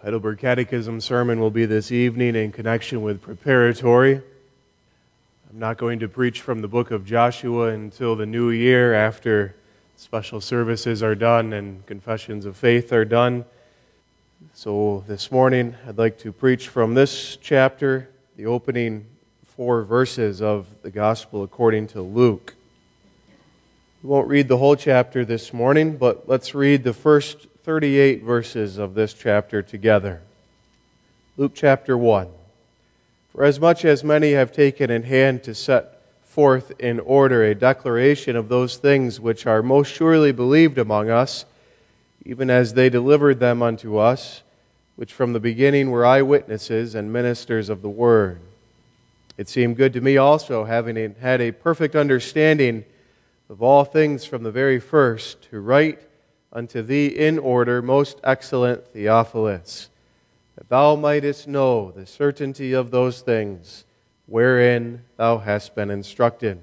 Heidelberg Catechism sermon will be this evening in connection with preparatory. I'm not going to preach from the book of Joshua until the new year after special services are done and confessions of faith are done. So this morning I'd like to preach from this chapter, the opening 4 verses of the Gospel according to Luke. We won't read the whole chapter this morning, but let's read the first 38 verses of this chapter together. Luke chapter 1. For as much as many have taken in hand to set forth in order a declaration of those things which are most surely believed among us, even as they delivered them unto us, which from the beginning were eyewitnesses and ministers of the word. It seemed good to me also, having had a perfect understanding of all things from the very first, to write unto thee in order, most excellent Theophilus, that thou mightest know the certainty of those things wherein thou hast been instructed.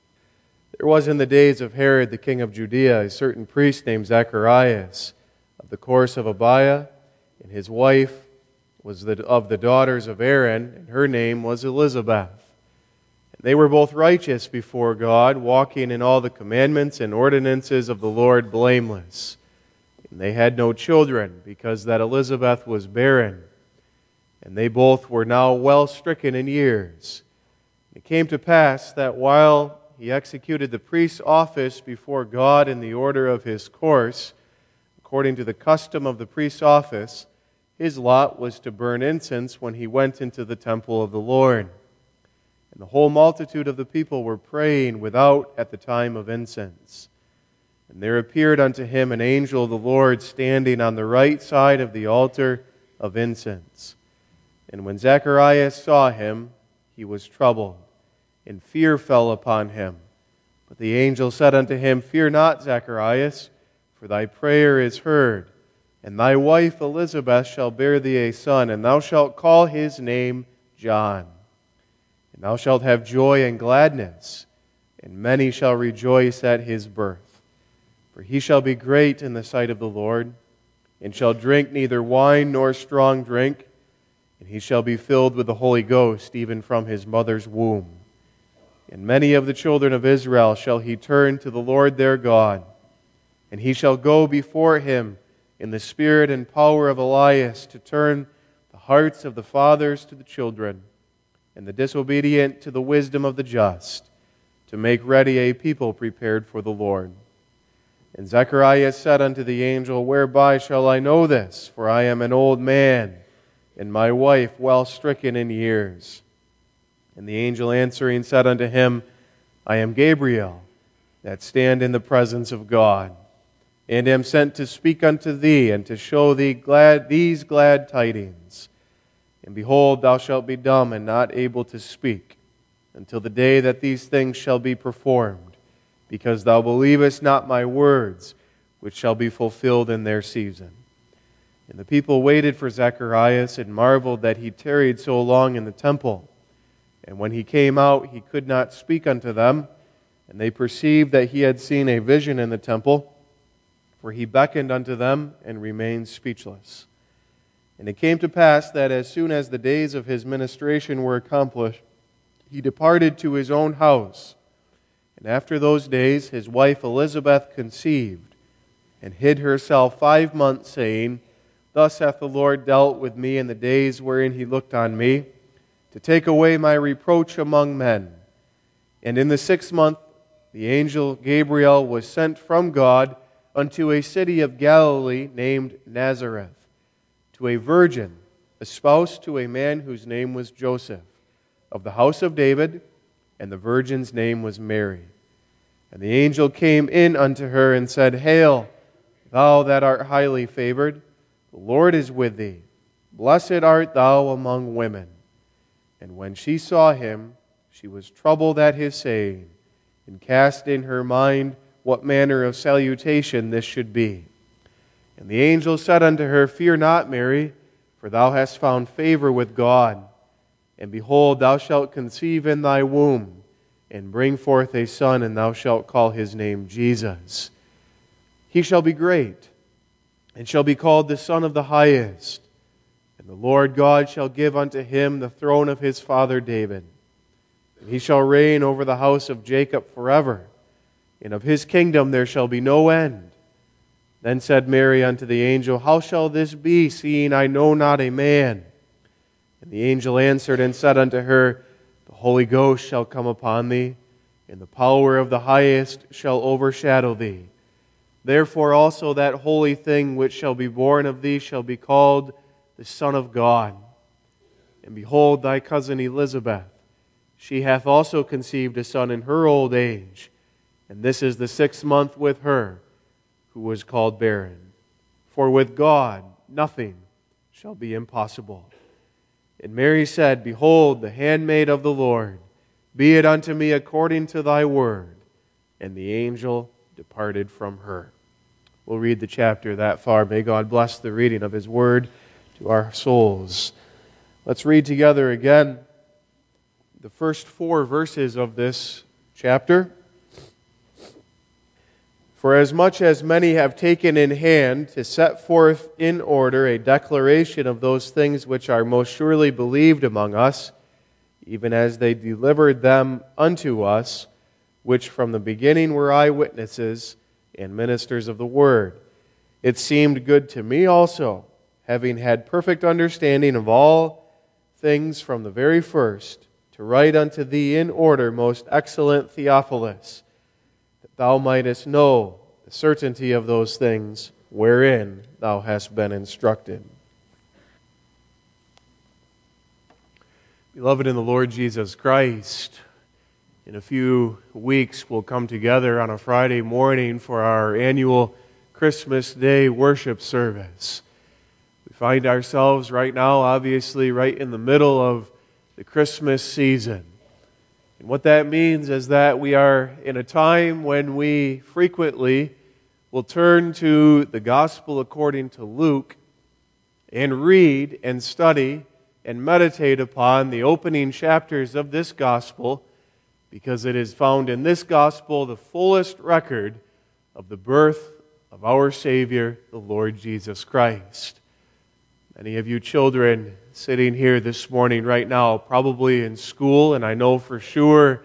There was in the days of Herod the king of Judea a certain priest named Zacharias, of the course of Abiah, and his wife was of the daughters of Aaron, and her name was Elizabeth. And they were both righteous before God, walking in all the commandments and ordinances of the Lord blameless. And they had no children, because that Elizabeth was barren. And they both were now well stricken in years. It came to pass that while he executed the priest's office before God in the order of his course, according to the custom of the priest's office, his lot was to burn incense when he went into the temple of the Lord. And the whole multitude of the people were praying without at the time of incense. And there appeared unto him an angel of the Lord standing on the right side of the altar of incense. And when Zacharias saw him, he was troubled, and fear fell upon him. But the angel said unto him, Fear not, Zacharias, for thy prayer is heard, and thy wife Elizabeth shall bear thee a son, and thou shalt call his name John. And thou shalt have joy and gladness, and many shall rejoice at his birth. For he shall be great in the sight of the Lord, and shall drink neither wine nor strong drink, and he shall be filled with the Holy Ghost even from his mother's womb. And many of the children of Israel shall he turn to the Lord their God, and he shall go before him in the spirit and power of Elias, to turn the hearts of the fathers to the children, and the disobedient to the wisdom of the just, to make ready a people prepared for the Lord. And Zacharias said unto the angel, Whereby shall I know this? For I am an old man, and my wife well stricken in years. And the angel answering said unto him, I am Gabriel, that stand in the presence of God, and am sent to speak unto thee, and to show thee these glad tidings. And behold, thou shalt be dumb and not able to speak, until the day that these things shall be performed, because thou believest not my words, which shall be fulfilled in their season. And the people waited for Zacharias, and marveled that he tarried so long in the temple. And when he came out, he could not speak unto them, and they perceived that he had seen a vision in the temple, for he beckoned unto them and remained speechless. And it came to pass that as soon as the days of his ministration were accomplished, he departed to his own house. And after those days his wife Elizabeth conceived, and hid herself 5 months, saying, Thus hath the Lord dealt with me in the days wherein he looked on me, to take away my reproach among men. And in the 6th month the angel Gabriel was sent from God unto a city of Galilee named Nazareth, to a virgin espoused to a man whose name was Joseph, of the house of David, and the virgin's name was Mary. And the angel came in unto her and said, Hail, thou that art highly favored, the Lord is with thee. Blessed art thou among women. And when she saw him, she was troubled at his saying, and cast in her mind what manner of salutation this should be. And the angel said unto her, Fear not, Mary, for thou hast found favor with God. And behold, thou shalt conceive in thy womb, and bring forth a son, and thou shalt call his name Jesus. He shall be great, and shall be called the Son of the Highest. And the Lord God shall give unto him the throne of his father David. And he shall reign over the house of Jacob forever, and of his kingdom there shall be no end. Then said Mary unto the angel, How shall this be, seeing I know not a man? And the angel answered and said unto her, The Holy Ghost shall come upon thee, and the power of the highest shall overshadow thee. Therefore also that holy thing which shall be born of thee shall be called the Son of God. And behold, thy cousin Elizabeth, she hath also conceived a son in her old age, and this is the 6th month with her, who was called barren. For with God nothing shall be impossible. And Mary said, Behold, the handmaid of the Lord, be it unto me according to thy word. And the angel departed from her. We'll read the chapter that far. May God bless the reading of his word to our souls. Let's read together again the first 4 verses of this chapter. For as much as many have taken in hand to set forth in order a declaration of those things which are most surely believed among us, even as they delivered them unto us, which from the beginning were eyewitnesses and ministers of the word, it seemed good to me also, having had perfect understanding of all things from the very first, to write unto thee in order, most excellent Theophilus, that thou mightest know the certainty of those things wherein thou hast been instructed. Beloved in the Lord Jesus Christ, in a few weeks we'll come together on a Friday morning for our annual Christmas Day worship service. We find ourselves right now, obviously, right in the middle of the Christmas season. And what that means is that we are in a time when we frequently will turn to the Gospel according to Luke and read and study and meditate upon the opening chapters of this Gospel, because it is found in this Gospel the fullest record of the birth of our Savior, the Lord Jesus Christ. Many of you children sitting here this morning right now, probably in school, and I know for sure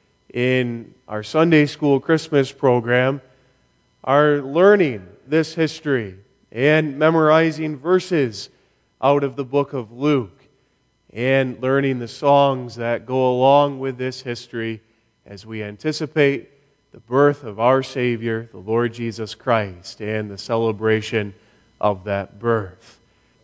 in our Sunday school Christmas program, are learning this history and memorizing verses out of the book of Luke and learning the songs that go along with this history as we anticipate the birth of our Savior, the Lord Jesus Christ, and the celebration of that birth.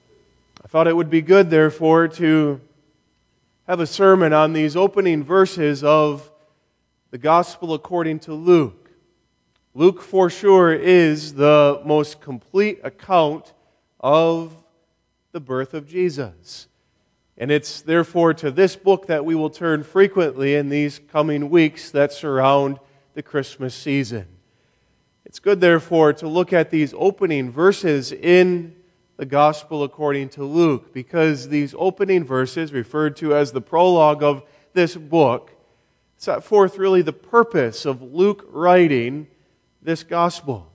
I thought it would be good, therefore, to have a sermon on these opening verses of the Gospel according to Luke. Luke, for sure, is the most complete account of the birth of Jesus. And it's therefore to this book that we will turn frequently in these coming weeks that surround the Christmas season. It's good, therefore, to look at these opening verses in the Gospel according to Luke, because these opening verses, referred to as the prologue of this book, set forth really the purpose of Luke writing this Gospel.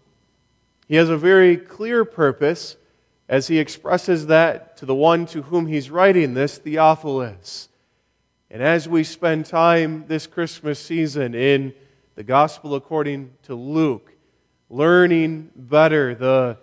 He has a very clear purpose as he expresses that to the one to whom he's writing this, Theophilus. And as we spend time this Christmas season in the Gospel according to Luke, learning better the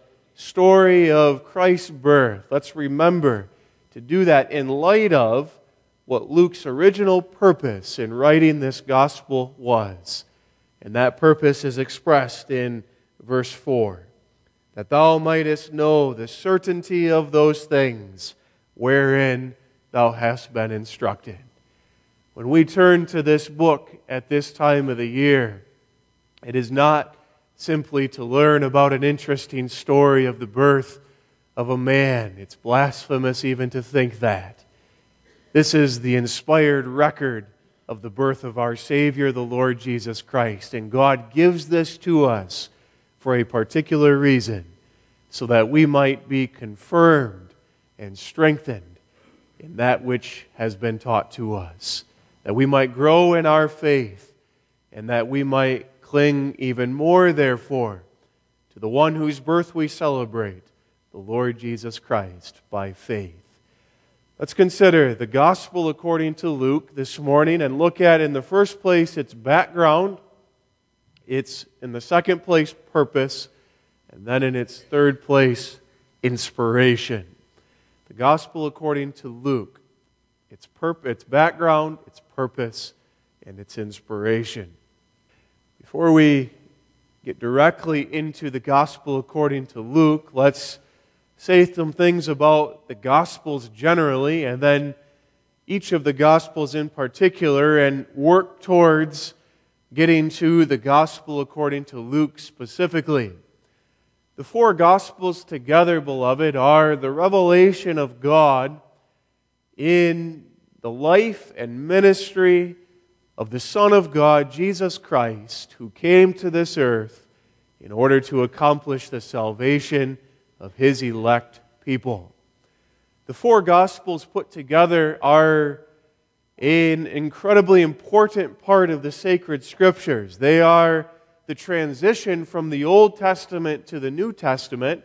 story of Christ's birth, let's remember to do that in light of what Luke's original purpose in writing this Gospel was. And that purpose is expressed in verse 4. That thou mightest know the certainty of those things wherein thou hast been instructed. When we turn to this book at this time of the year, it is not simply to learn about an interesting story of the birth of a man. It's blasphemous even to think that. This is the inspired record of the birth of our Savior, the Lord Jesus Christ. And God gives this to us for a particular reason, so that we might be confirmed and strengthened in that which has been taught to us, that we might grow in our faith, and that we might cling even more, therefore, to the one whose birth we celebrate, the Lord Jesus Christ, by faith. Let's consider the Gospel according to Luke this morning and look at, in the first place, its background, its, in the second place, purpose, and then in its third place, inspiration. The Gospel according to Luke, its background, its purpose, and its inspiration. Before we get directly into the Gospel according to Luke, let's say some things about the Gospels generally, and then each of the Gospels in particular, and work towards getting to the Gospel according to Luke specifically. The four Gospels together, beloved, are the revelation of God in the life and ministry of the Son of God, Jesus Christ, who came to this earth in order to accomplish the salvation of His elect people. The four Gospels put together are an incredibly important part of the sacred Scriptures. They are the transition from the Old Testament to the New Testament,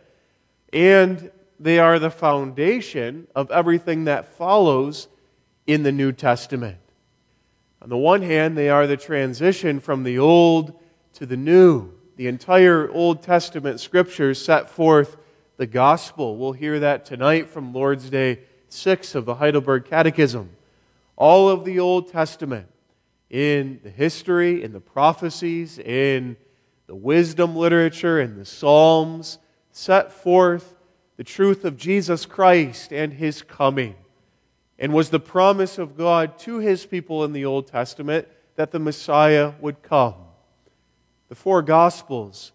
and they are the foundation of everything that follows in the New Testament. On the one hand, they are the transition from the Old to the New. The entire Old Testament Scriptures set forth the Gospel. We'll hear that tonight from Lord's Day 6 of the Heidelberg Catechism. All of the Old Testament, in the history, in the prophecies, in the wisdom literature, in the Psalms, set forth the truth of Jesus Christ and His coming, and was the promise of God to His people in the Old Testament that the Messiah would come. The four Gospels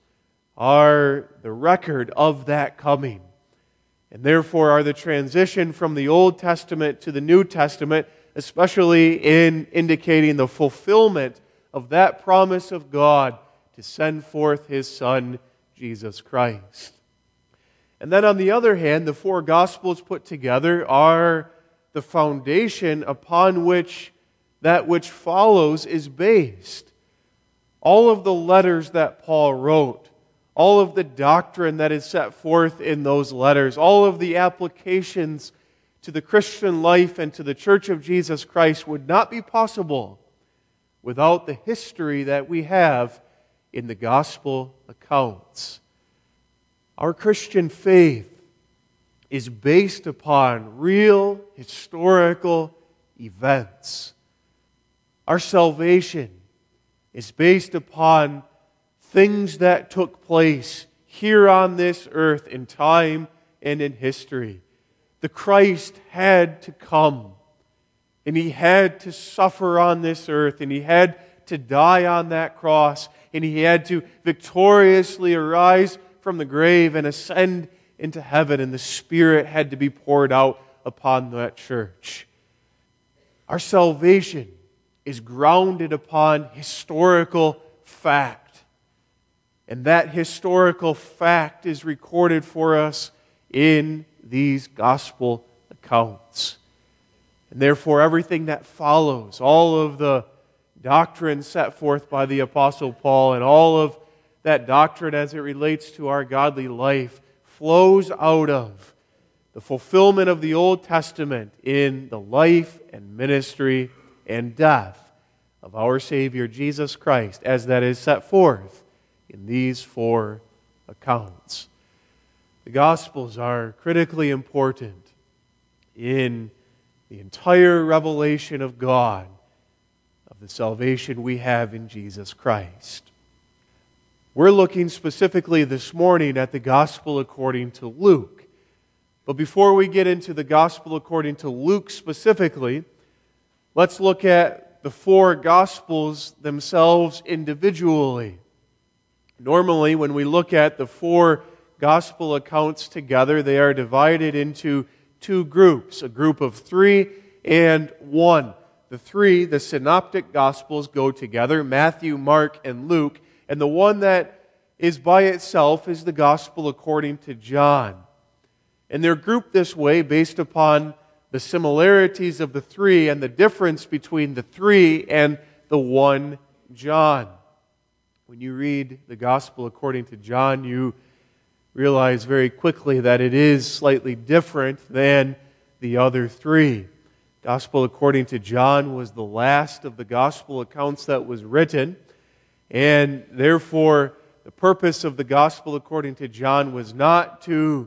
are the record of that coming, and therefore are the transition from the Old Testament to the New Testament, especially in indicating the fulfillment of that promise of God to send forth His Son, Jesus Christ. And then on the other hand, the four Gospels put together are the foundation upon which that which follows is based. All of the letters that Paul wrote, all of the doctrine that is set forth in those letters, all of the applications to the Christian life and to the Church of Jesus Christ would not be possible without the history that we have in the Gospel accounts. Our Christian faith is based upon real historical events. Our salvation is based upon things that took place here on this earth in time and in history. The Christ had to come, and He had to suffer on this earth, and He had to die on that cross, and He had to victoriously arise from the grave and ascend into heaven, and the Spirit had to be poured out upon that church. Our salvation is grounded upon historical fact, and that historical fact is recorded for us in these Gospel accounts. And therefore, everything that follows, all of the doctrine set forth by the Apostle Paul and all of that doctrine as it relates to our godly life, flows out of the fulfillment of the Old Testament in the life and ministry and death of our Savior Jesus Christ, as that is set forth in these four accounts. The Gospels are critically important in the entire revelation of God, of the salvation we have in Jesus Christ. We're looking specifically this morning at the Gospel according to Luke. But before we get into the Gospel according to Luke specifically, let's look at the four Gospels themselves individually. Normally, when we look at the four Gospel accounts together, they are divided into two groups, a group of 3 and 1. The 3, the Synoptic Gospels, go together, Matthew, Mark, and Luke. And the one that is by itself is the Gospel according to John. And they're grouped this way based upon the similarities of the 3 and the difference between the 3 and the 1 John. When you read the Gospel according to John, you realize very quickly that it is slightly different than the other three. Gospel according to John was the last of the gospel accounts that was written, and therefore the purpose of the gospel according to John was not to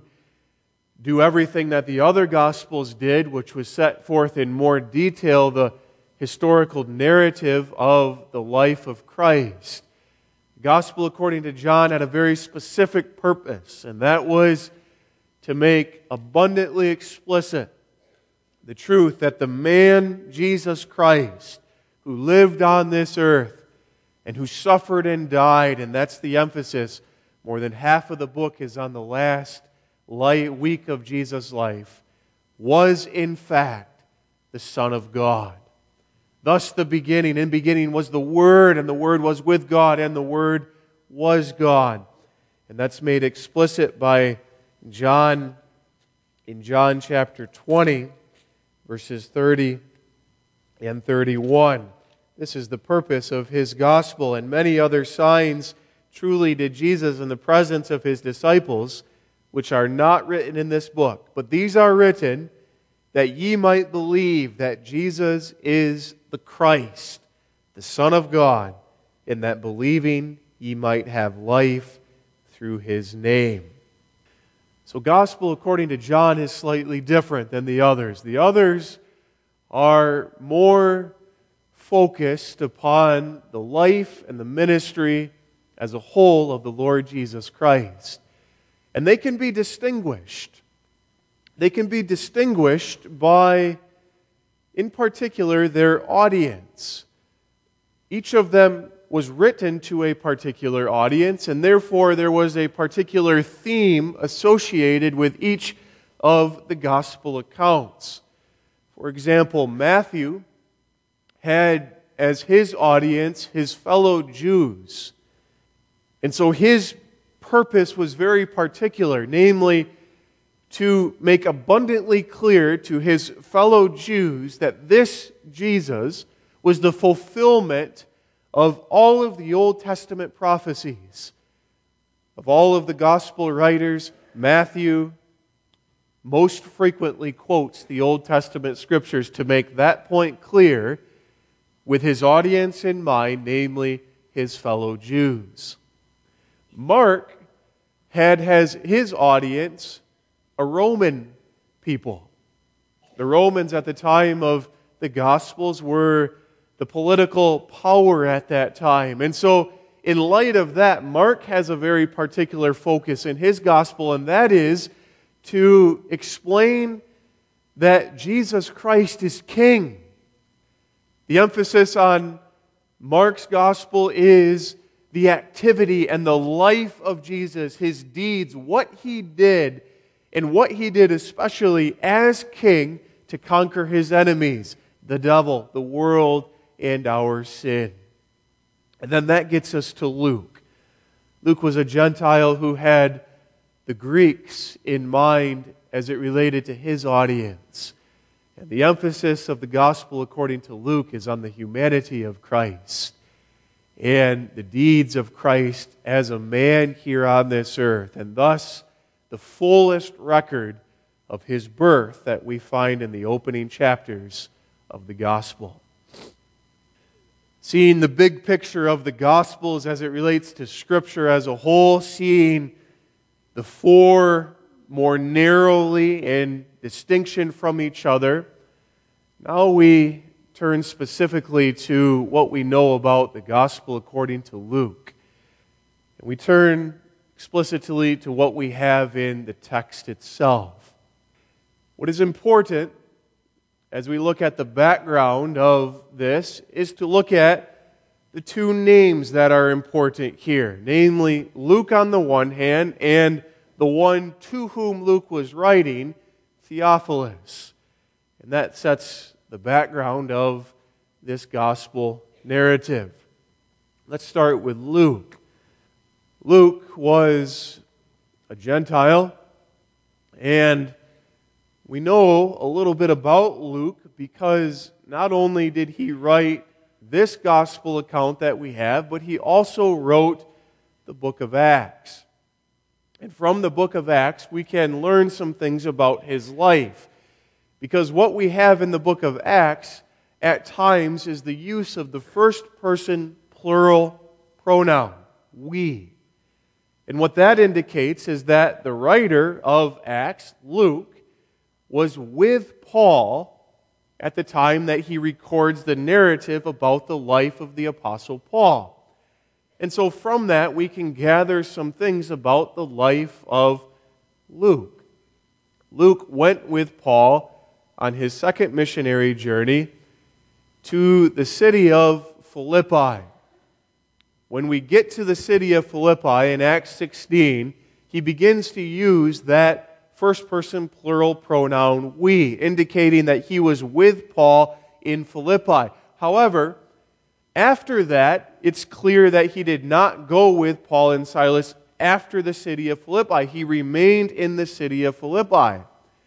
do everything that the other gospels did, which was set forth in more detail the historical narrative of the life of Christ. The gospel according to John had a very specific purpose, and that was to make abundantly explicit the truth that the man, Jesus Christ, who lived on this earth and who suffered and died, and that's the emphasis, more than half of the book is on the last week of Jesus' life, was in fact the Son of God. Thus the beginning. In beginning was the Word, and the Word was with God, and the Word was God. And that's made explicit by John in John chapter 20, verses 30 and 31. This is the purpose of His gospel, and many other signs truly did Jesus in the presence of His disciples, which are not written in this book. But these are written that ye might believe that Jesus is the Christ, the Son of God, and that believing ye might have life through His name. So gospel according to John is slightly different than the others. The others are more focused upon the life and the ministry as a whole of the Lord Jesus Christ. And they can be distinguished. They can be distinguished by, in particular, their audience. Each of them was written to a particular audience, and therefore there was a particular theme associated with each of the gospel accounts. For example, Matthew had as his audience his fellow Jews. And so his purpose was very particular, namely to make abundantly clear to his fellow Jews that this Jesus was the fulfillment of all of the Old Testament prophecies. Of all of the gospel writers, Matthew most frequently quotes the Old Testament scriptures to make that point clear with his audience in mind, namely his fellow Jews. Mark had as his audience a Roman people. The Romans at the time of the Gospels were the political power at that time. And so, in light of that, Mark has a very particular focus in his Gospel, and that is to explain that Jesus Christ is King. The emphasis on Mark's Gospel is the activity and the life of Jesus, His deeds, what He did, and what He did especially as King to conquer His enemies, the devil, the world, and our sin. And then that gets us to Luke. Luke was a Gentile who had the Greeks in mind as it related to his audience. And the emphasis of the gospel according to Luke is on the humanity of Christ and the deeds of Christ as a man here on this earth, and thus the fullest record of His birth that we find in the opening chapters of the gospel. Seeing the big picture of the Gospels as it relates to Scripture as a whole, seeing the four more narrowly in distinction from each other, now we turn specifically to what we know about the Gospel according to Luke. And we turn explicitly to what we have in the text itself. What is important as we look at the background of this is to look at the two names that are important here, namely Luke on the one hand and the one to whom Luke was writing, Theophilus. And that sets the background of this gospel narrative. Let's start with Luke. Luke was a Gentile, and we know a little bit about Luke because not only did he write this gospel account that we have, but he also wrote the book of Acts. And from the book of Acts, we can learn some things about his life, Because what we have in the book of Acts at times is the use of the first person plural pronoun, we. And what that indicates is that the writer of Acts, Luke, was with Paul at the time that he records the narrative about the life of the Apostle Paul. And so from that we can gather some things about the life of Luke. Luke went with Paul on his second missionary journey to the city of Philippi. When we get to the city of Philippi in Acts 16, he begins to use that first person plural pronoun we, indicating that he was with Paul in Philippi. However, after that, it's clear that he did not go with Paul and Silas after the city of Philippi. He remained in the city of Philippi.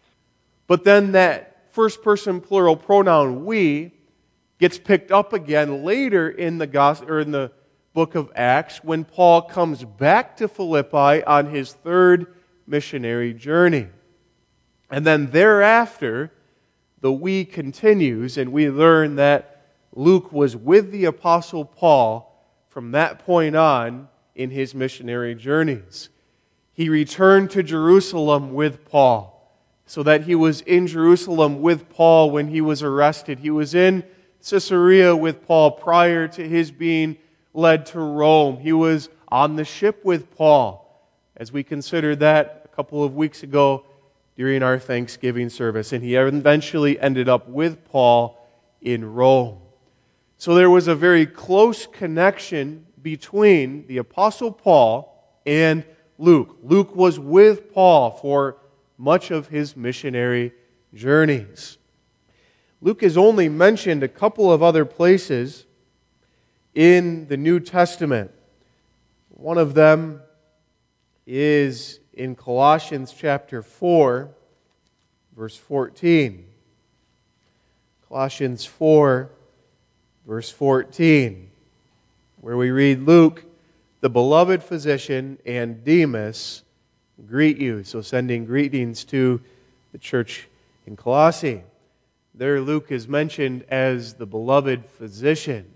But then that first person plural pronoun we gets picked up again later in the gospel or in the book of Acts when Paul comes back to Philippi on his third missionary journey. And then thereafter, the we continues, and we learn that Luke was with the Apostle Paul from that point on in his missionary journeys. He returned to Jerusalem with Paul, so that he was in Jerusalem with Paul when he was arrested. He was in Caesarea with Paul prior to his being led to Rome. He was on the ship with Paul, as we considered that a couple of weeks ago during our Thanksgiving service. And he eventually ended up with Paul in Rome. So there was a very close connection between the Apostle Paul and Luke. Luke was with Paul for much of his missionary journeys. Luke is only mentioned a couple of other places in the New Testament. One of them is in Colossians chapter 4, verse 14. Colossians 4, verse 14, where we read, Luke, the beloved physician, and Demas greet you. So sending greetings to the church in Colossae. There Luke is mentioned as the beloved physician.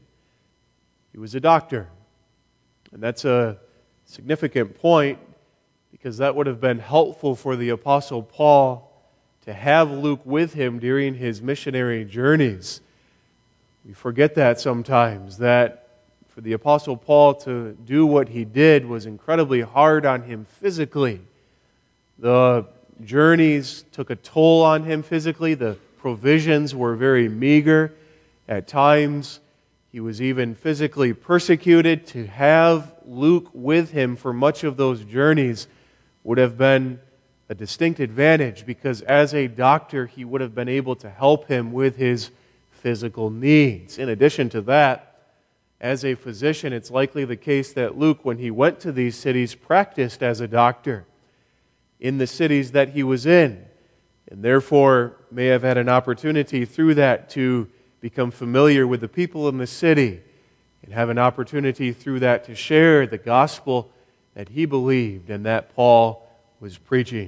He was a doctor. And that's a significant point because that would have been helpful for the Apostle Paul to have Luke with him during his missionary journeys. We forget that sometimes, that for the Apostle Paul to do what he did was incredibly hard on him physically. The journeys took a toll on him physically. The provisions were very meager. At times, he was even physically persecuted. To have Luke with him for much of those journeys would have been a distinct advantage because as a doctor, he would have been able to help him with his physical needs. In addition to that, as a physician, it's likely the case that Luke, when he went to these cities, practiced as a doctor in the cities that he was in, and therefore may have had an opportunity through that to become familiar with the people in the city and have an opportunity through that to share the gospel that he believed and that Paul was preaching.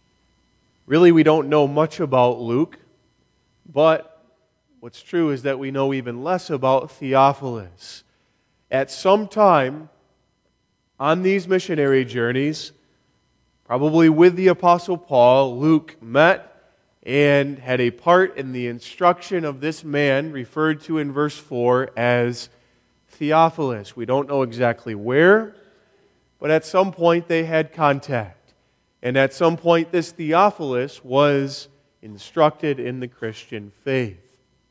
Really, we don't know much about Luke, but what's true is that we know even less about Theophilus. At some time on these missionary journeys, probably with the Apostle Paul, Luke met and had a part in the instruction of this man referred to in verse 4 as Theophilus. We don't know exactly where, but at some point they had contact. And at some point this Theophilus was instructed in the Christian faith.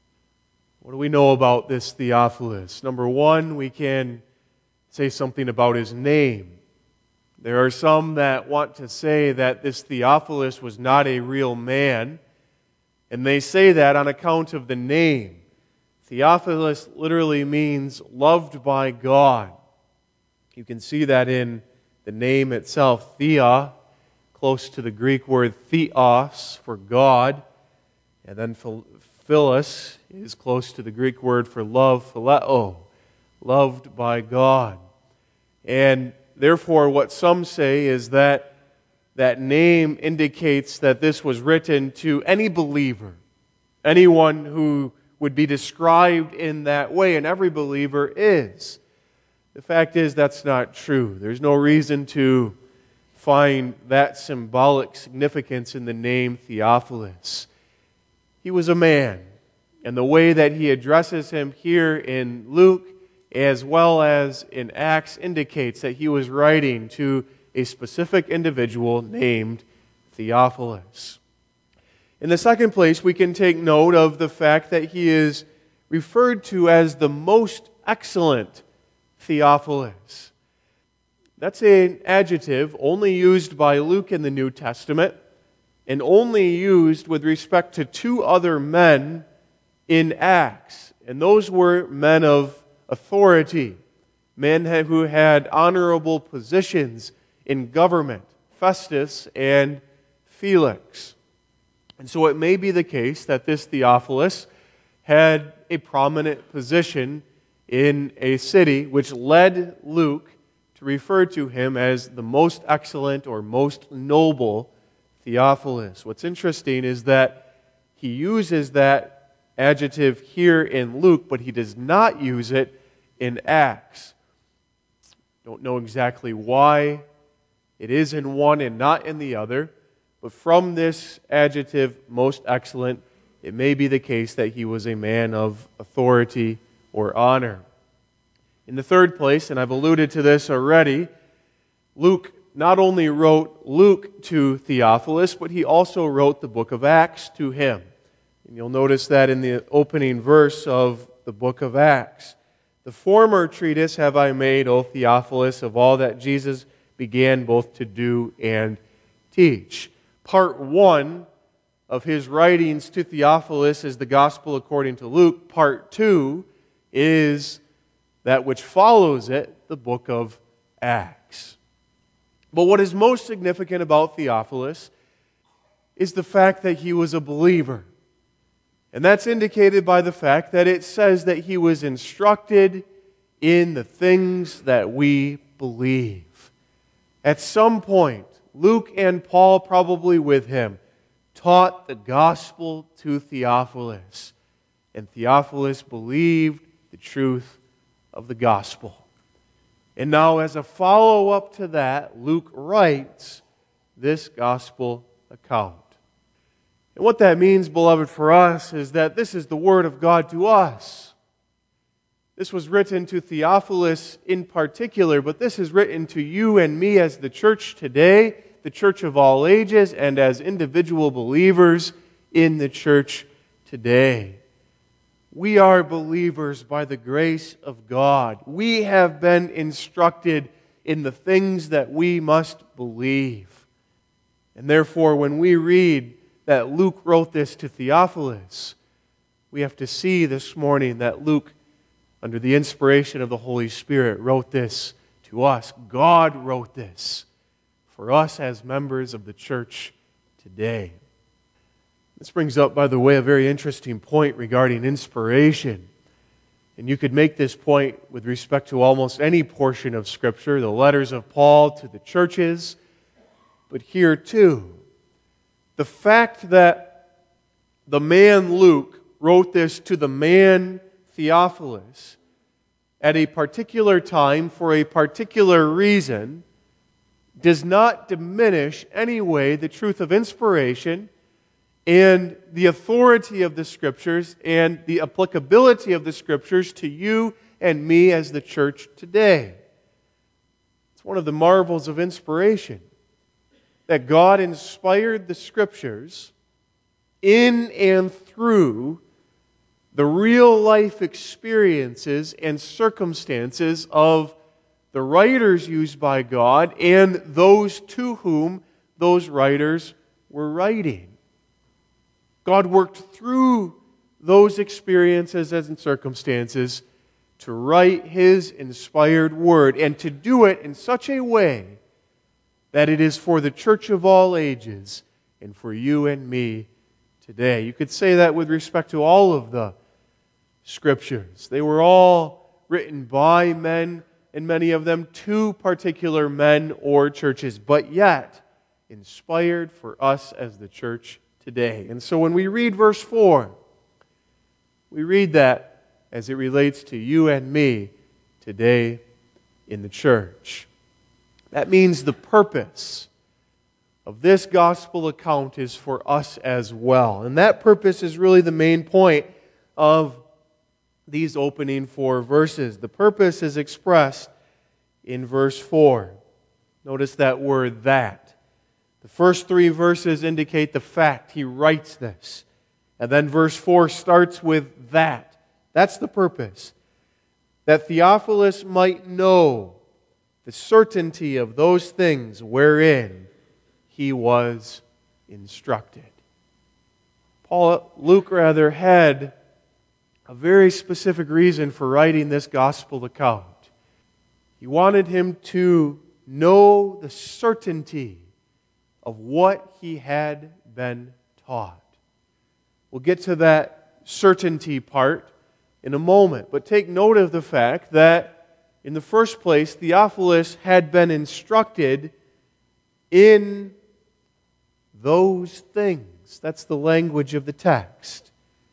What do we know about this Theophilus? Number one, we can say something about his name. There are some that want to say that this Theophilus was not a real man, and they say that on account of the name. Theophilus literally means loved by God. You can see that in the name itself, Thea, close to the Greek word theos for God, and then Philos is close to the Greek word for love, phileo, loved by God. And therefore, what some say is that that name indicates that this was written to any believer, anyone who would be described in that way, and every believer is. The fact is, that's not true. There's no reason to find that symbolic significance in the name Theophilus. He was a man, and the way that he addresses him here in Luke as well as in Acts indicates that he was writing to a specific individual named Theophilus. In the second place, we can take note of the fact that he is referred to as the most excellent Theophilus. That's an adjective only used by Luke in the New Testament and only used with respect to two other men in Acts. And those were men of authority, men who had honorable positions in government, Festus and Felix. And so it may be the case that this Theophilus had a prominent position in a city, which led Luke to refer to him as the most excellent or most noble Theophilus. What's interesting is that he uses that adjective here in Luke, but he does not use it in Acts. Don't know exactly why it is in one and not in the other, but from this adjective, most excellent, it may be the case that he was a man of authority or honor. In the third place, and I've alluded to this already, Luke not only wrote Luke to Theophilus, but he also wrote the book of Acts to him. And you'll notice that in the opening verse of the book of Acts. The former treatise have I made, O Theophilus, of all that Jesus began both to do and teach. Part 1 of his writings to Theophilus is the Gospel according to Luke. Part 2 is that which follows it, the book of Acts. But what is most significant about Theophilus is the fact that he was a believer. And that's indicated by the fact that it says that he was instructed in the things that we believe. At some point, Luke and Paul, probably with him, taught the gospel to Theophilus. And Theophilus believed the truth of the gospel. And now, as a follow-up to that, Luke writes this gospel account. And what that means, beloved, for us is that this is the Word of God to us. This was written to Theophilus in particular, but this is written to you and me as the church today, the church of all ages, and as individual believers in the church today. We are believers by the grace of God. We have been instructed in the things that we must believe. And therefore, when we read that Luke wrote this to Theophilus, we have to see this morning that Luke, under the inspiration of the Holy Spirit, wrote this to us. God wrote this for us as members of the church today. This brings up, by the way, a very interesting point regarding inspiration. And you could make this point with respect to almost any portion of Scripture, the letters of Paul to the churches, but here too. The fact that the man Luke wrote this to the man Theophilus at a particular time for a particular reason does not diminish any way the truth of inspiration and the authority of the Scriptures and the applicability of the Scriptures to you and me as the church today. It's one of the marvels of inspiration, that God inspired the Scriptures in and through the real life experiences and circumstances of the writers used by God and those to whom those writers were writing. God worked through those experiences and circumstances to write His inspired Word, and to do it in such a way that it is for the church of all ages and for you and me today. You could say that with respect to all of the Scriptures. They were all written by men, and many of them to particular men or churches, but yet inspired for us as the church today. And so when we read verse 4, We read that as it relates to you and me today in the church. That means the purpose of this gospel account is for us as well. And that purpose is really the main point of these opening 4 verses. The purpose is expressed in verse 4. Notice that word, that. The first 3 verses indicate the fact. He writes this. And then verse 4 starts with that. That's the purpose. That Theophilus might know the certainty of those things wherein he was instructed. Luke had a very specific reason for writing this gospel account. He wanted him to know the certainty of what he had been taught. We'll get to that certainty part in a moment, but take note of the fact that in the first place, Theophilus had been instructed in those things. That's the language of the text.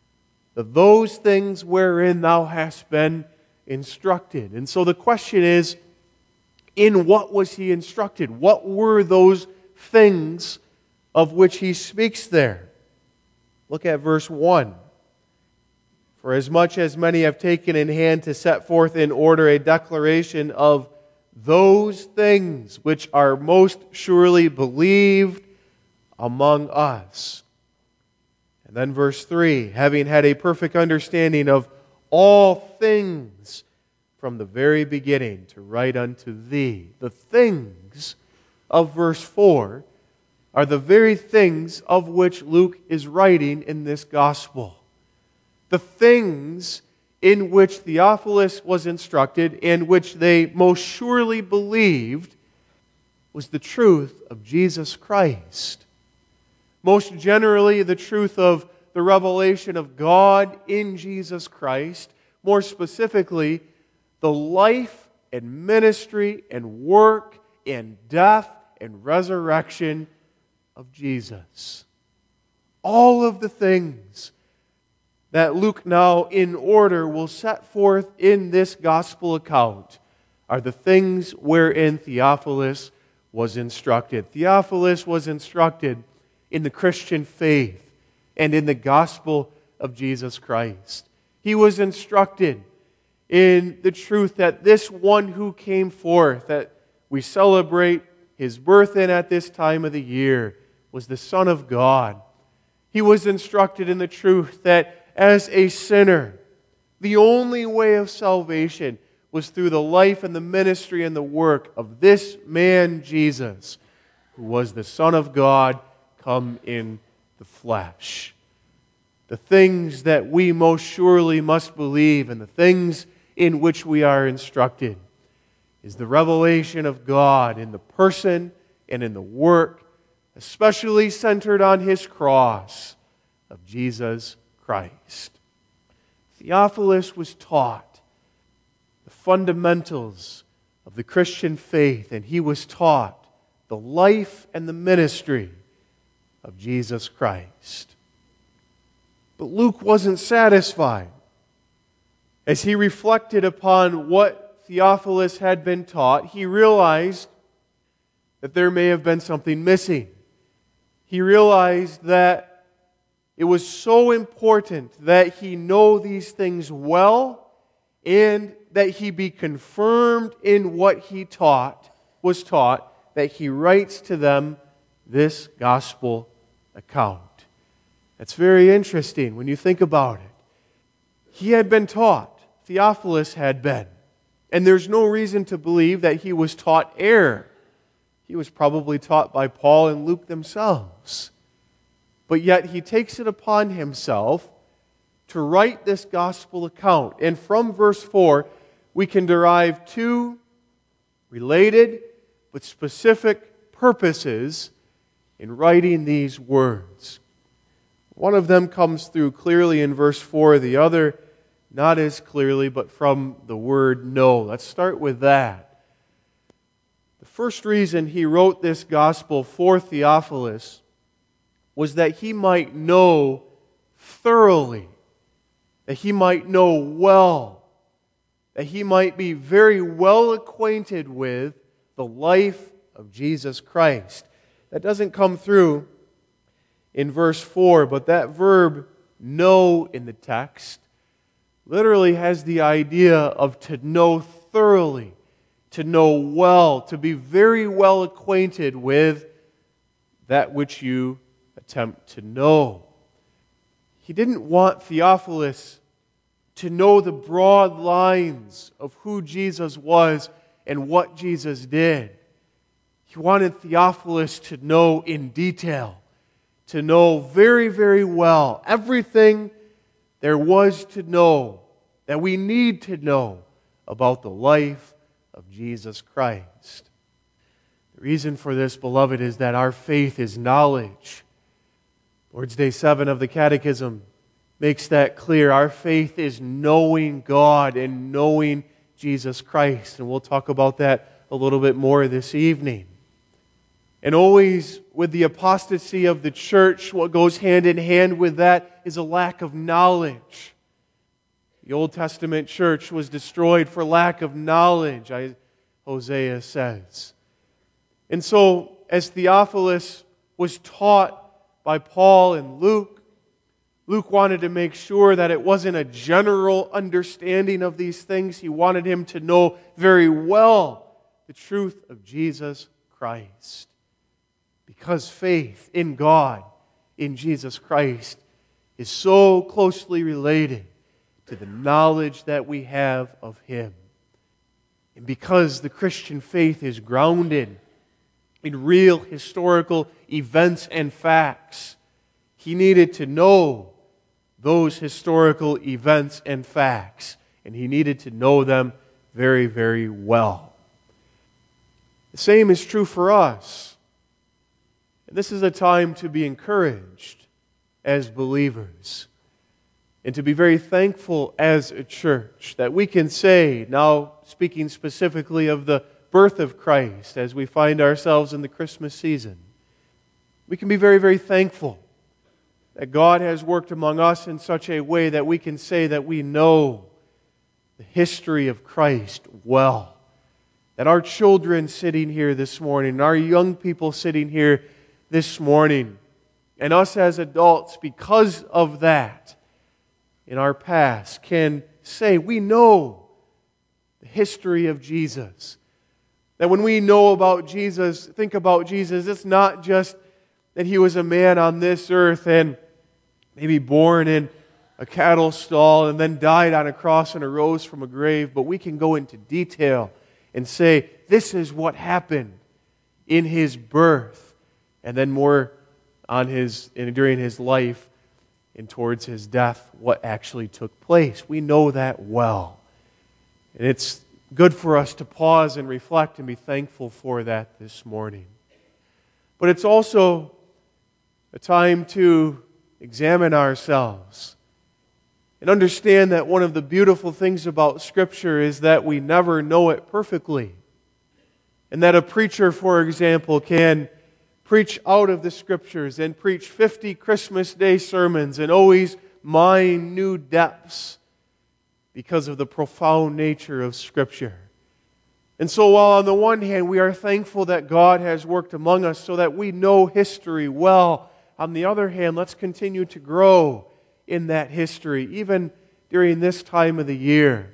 Those things wherein thou hast been instructed. And so the question is, in what was he instructed? What were those things of which he speaks there? Look at verse 1. For as much as many have taken in hand to set forth in order a declaration of those things which are most surely believed among us. And then verse 3, having had a perfect understanding of all things from the very beginning, to write unto thee. The things of verse 4 are the very things of which Luke is writing in this gospel. The things in which Theophilus was instructed and which they most surely believed was the truth of Jesus Christ. Most generally, the truth of the revelation of God in Jesus Christ. More specifically, the life and ministry and work and death and resurrection of Jesus. All of the things that Luke now in order will set forth in this gospel account are the things wherein Theophilus was instructed. Theophilus was instructed in the Christian faith and in the gospel of Jesus Christ. He was instructed in the truth that this one who came forth, that we celebrate his birth in at this time of the year, was the Son of God. He was instructed in the truth that as a sinner, the only way of salvation was through the life and the ministry and the work of this man, Jesus, who was the Son of God come in the flesh. The things that we most surely must believe and the things in which we are instructed is the revelation of God in the person and in the work, especially centered on His cross, of Jesus Christ. Theophilus was taught the fundamentals of the Christian faith, and he was taught the life and the ministry of Jesus Christ. But Luke wasn't satisfied. As he reflected upon what Theophilus had been taught, he realized that there may have been something missing. He realized that it was so important that he know these things well and that he be confirmed in what he was taught, that he writes to them this gospel account. That's very interesting when you think about it. He had been taught, Theophilus had been, and there's no reason to believe that he was taught error. He was probably taught by Paul and Luke themselves. But yet he takes it upon himself to write this gospel account. And from verse 4, we can derive two related but specific purposes in writing these words. One of them comes through clearly in verse 4, the other not as clearly, but from the word know. Let's start with that. The first reason he wrote this gospel for Theophilus was that he might know thoroughly that he might know well, that he might be very well acquainted with the life of Jesus Christ. That doesn't come through in verse 4, but that verb know in the text literally has the idea of to know thoroughly, to know well, to be very well acquainted with that which you attempt to know. He didn't want Theophilus to know the broad lines of who Jesus was and what Jesus did. He wanted Theophilus to know in detail, to know very, very well everything there was to know, that we need to know about the life of Jesus Christ. The reason for this, beloved, is that our faith is knowledge. Lord's Day 7 of the Catechism makes that clear. Our faith is knowing God and knowing Jesus Christ. And we'll talk about that a little bit more this evening. And always with the apostasy of the church, what goes hand in hand with that is a lack of knowledge. The Old Testament church was destroyed for lack of knowledge, Hosea says. And so, as Theophilus was taught by Paul and Luke, Luke wanted to make sure that it wasn't a general understanding of these things. He wanted him to know very well the truth of Jesus Christ. Because faith in God, in Jesus Christ, is so closely related to the knowledge that we have of Him. And because the Christian faith is grounded in real historical events and facts, he needed to know those historical events and facts, and he needed to know them very, very well. The same is true for us. And this is a time to be encouraged as believers and to be very thankful as a church that we can say, now speaking specifically of the birth of Christ as we find ourselves in the Christmas season, we can be very, very thankful that God has worked among us in such a way that we can say that we know the history of Christ well. That our children sitting here this morning, our young people sitting here this morning, and us as adults, because of that, in our past, can say we know the history of Jesus. That when we know about Jesus, think about Jesus, it's not just that He was a man on this earth and maybe born in a cattle stall and then died on a cross and arose from a grave, but we can go into detail and say, this is what happened in His birth, and then more on during His life and towards His death, what actually took place. We know that well. And it's good for us to pause and reflect and be thankful for that this morning. But it's also a time to examine ourselves and understand that one of the beautiful things about Scripture is that we never know it perfectly. And that a preacher, for example, can preach out of the Scriptures and preach 50 Christmas Day sermons and always mine new depths because of the profound nature of Scripture. And so while on the one hand we are thankful that God has worked among us so that we know history well, on the other hand, let's continue to grow in that history, even during this time of the year.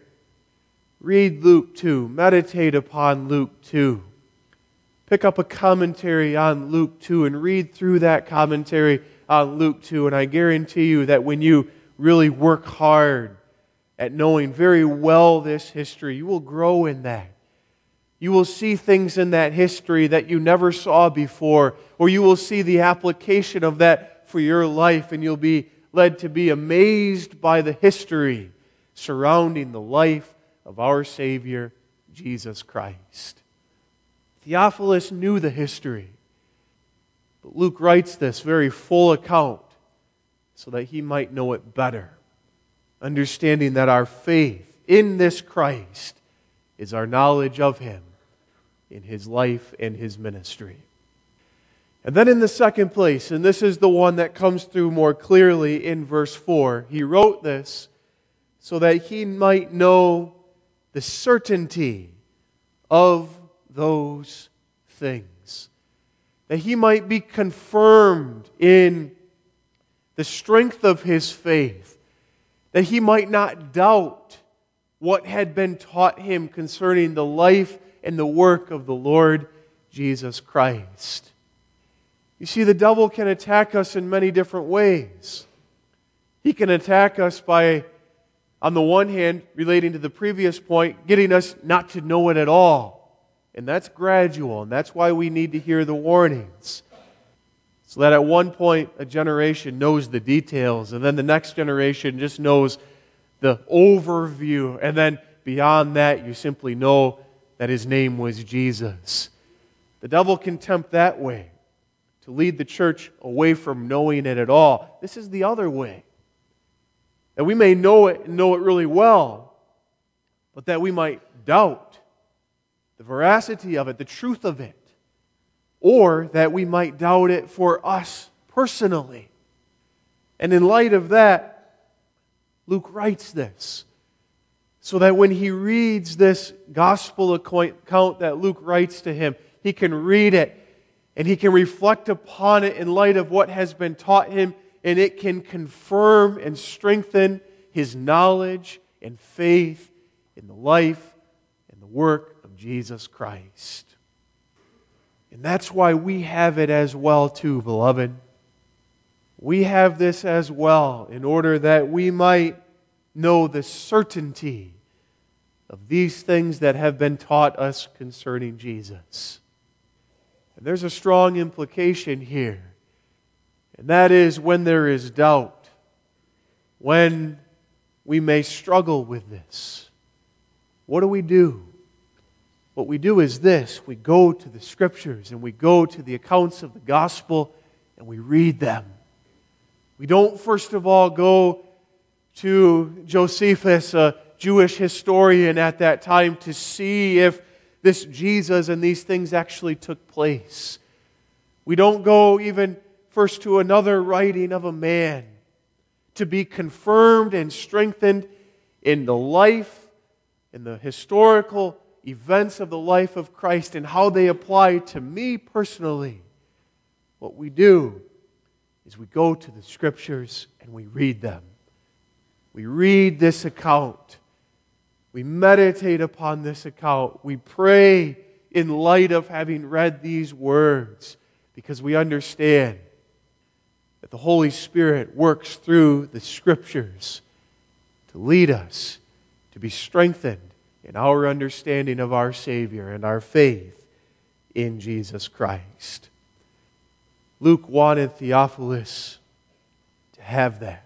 Read Luke 2. Meditate upon Luke 2. Pick up a commentary on Luke 2 and read through that commentary on Luke 2. And I guarantee you that when you really work hard at knowing very well this history, you will grow in that. You will see things in that history that you never saw before, or you will see the application of that for your life, and you'll be led to be amazed by the history surrounding the life of our Savior, Jesus Christ. Theophilus knew the history, but Luke writes this very full account so that he might know it better, understanding that our faith in this Christ is our knowledge of Him in His life and His ministry. And then in the second place, and this is the one that comes through more clearly in verse 4, he wrote this so that he might know the certainty of those things, that he might be confirmed in the strength of his faith, that he might not doubt what had been taught him concerning the life and the work of the Lord Jesus Christ. You see, the devil can attack us in many different ways. He can attack us by, on the one hand, relating to the previous point, getting us not to know it at all. And that's gradual, and that's why we need to hear the warnings. So that at one point, a generation knows the details, and then the next generation just knows the overview, and then beyond that, you simply know that His name was Jesus. The devil can tempt that way, to lead the church away from knowing it at all. This is the other way. That we may know it and know it really well, but that we might doubt the veracity of it, the truth of it, or that we might doubt it for us personally. And in light of that, Luke writes this, so that when he reads this gospel account that Luke writes to him, he can read it and he can reflect upon it in light of what has been taught him, and it can confirm and strengthen his knowledge and faith in the life and the work of Jesus Christ. And that's why we have it as well too, beloved. We have this as well in order that we might know the certainty of these things that have been taught us concerning Jesus. And there's a strong implication here. And that is when there is doubt, when we may struggle with this, what do? What we do is this: we go to the Scriptures and we go to the accounts of the gospel and we read them. We don't first of all go to Josephus, a Jewish historian at that time, to see if this Jesus and these things actually took place. We don't go even first to another writing of a man to be confirmed and strengthened in the life, in the historical events of the life of Christ and how they apply to me personally. What we do is we go to the Scriptures and we read them. We read this account. We meditate upon this account. We pray in light of having read these words, because we understand that the Holy Spirit works through the Scriptures to lead us, to be strengthened in our understanding of our Savior and our faith in Jesus Christ. Luke wanted Theophilus to have that,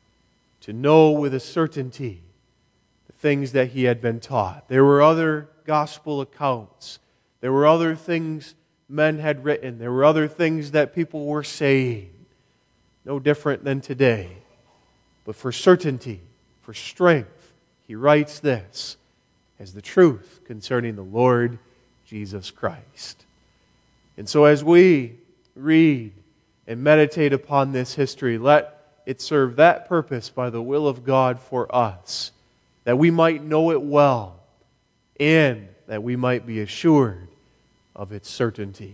to know with a certainty the things that he had been taught. There were other gospel accounts. There were other things men had written. There were other things that people were saying. No different than today. But for certainty, for strength, he writes this as the truth concerning the Lord Jesus Christ. And so as we read and meditate upon this history, let it serve that purpose by the will of God for us, that we might know it well and that we might be assured of its certainty.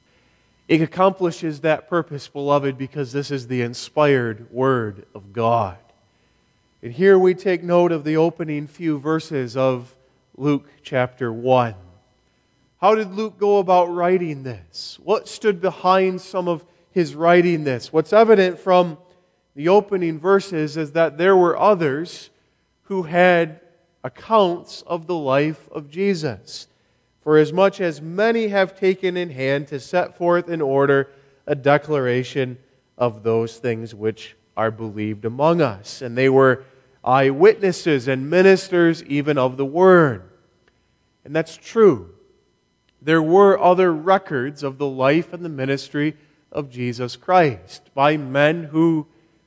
It accomplishes that purpose, beloved, because this is the inspired Word of God. And here we take note of the opening few verses of Luke chapter 1. How did Luke go about writing this? What stood behind some of his writing this? What's evident from the opening verses is that there were others who had accounts of the life of Jesus. For as much as many have taken in hand to set forth in order a declaration of those things which are believed among us. And they were eyewitnesses and ministers even of the Word. And that's true. There were other records of the life and the ministry of Jesus Christ by men who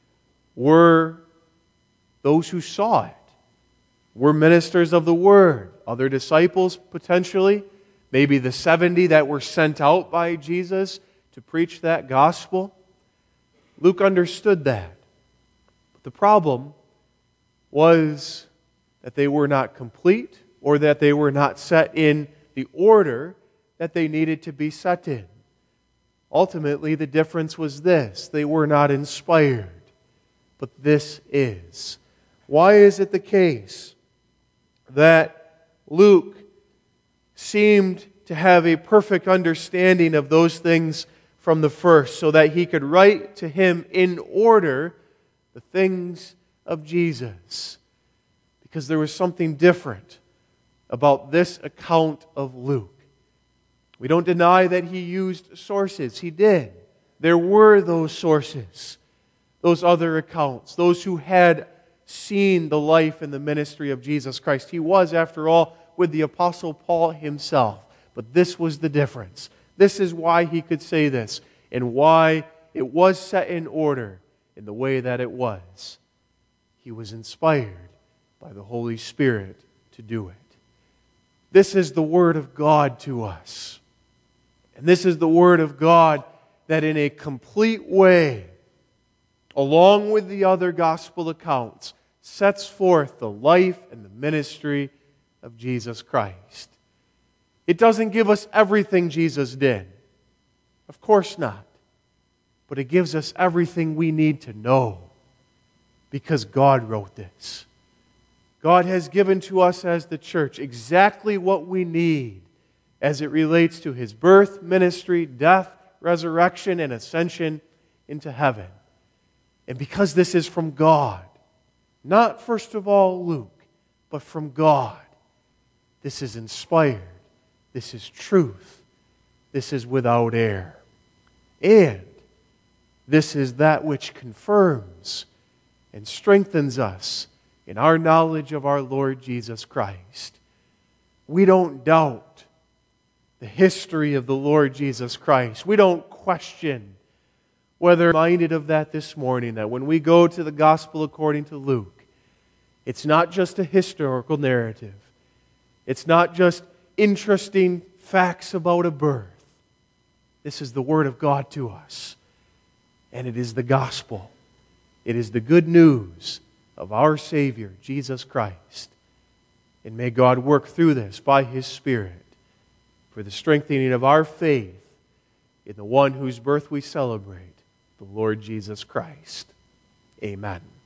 were those who saw it, were ministers of the Word. Other disciples, potentially, maybe the 70 that were sent out by Jesus to preach that gospel. Luke understood that. But the problem was that they were not complete or that they were not set in the order that they needed to be set in. Ultimately, the difference was this: they were not inspired, but this is. Why is it the case that Luke seemed to have a perfect understanding of those things from the first, so that he could write to him in order the things of Jesus? Because there was something different about this account of Luke. We don't deny that he used sources. He did. There were those sources, those other accounts, those who had seen the life and the ministry of Jesus Christ. He was, after all, with the Apostle Paul himself. But this was the difference. This is why he could say this, and why it was set in order in the way that it was. He was inspired by the Holy Spirit to do it. This is the Word of God to us. And this is the Word of God that in a complete way, along with the other gospel accounts, sets forth the life and the ministry of Jesus Christ. It doesn't give us everything Jesus did. Of course not. But it gives us everything we need to know, because God wrote this. God has given to us as the church exactly what we need as it relates to His birth, ministry, death, resurrection, and ascension into heaven. And because this is from God, not first of all Luke, but from God, this is inspired. This is truth. This is without error. And this is that which confirms and strengthens us in our knowledge of our Lord Jesus Christ. We don't doubt the history of the Lord Jesus Christ. We don't question whether we're reminded of that this morning, that when we go to the Gospel according to Luke, it's not just a historical narrative. It's not just interesting facts about a birth. This is the Word of God to us. And it is the gospel. It is the good news of our Savior, Jesus Christ. And may God work through this by His Spirit for the strengthening of our faith in the one whose birth we celebrate, the Lord Jesus Christ. Amen.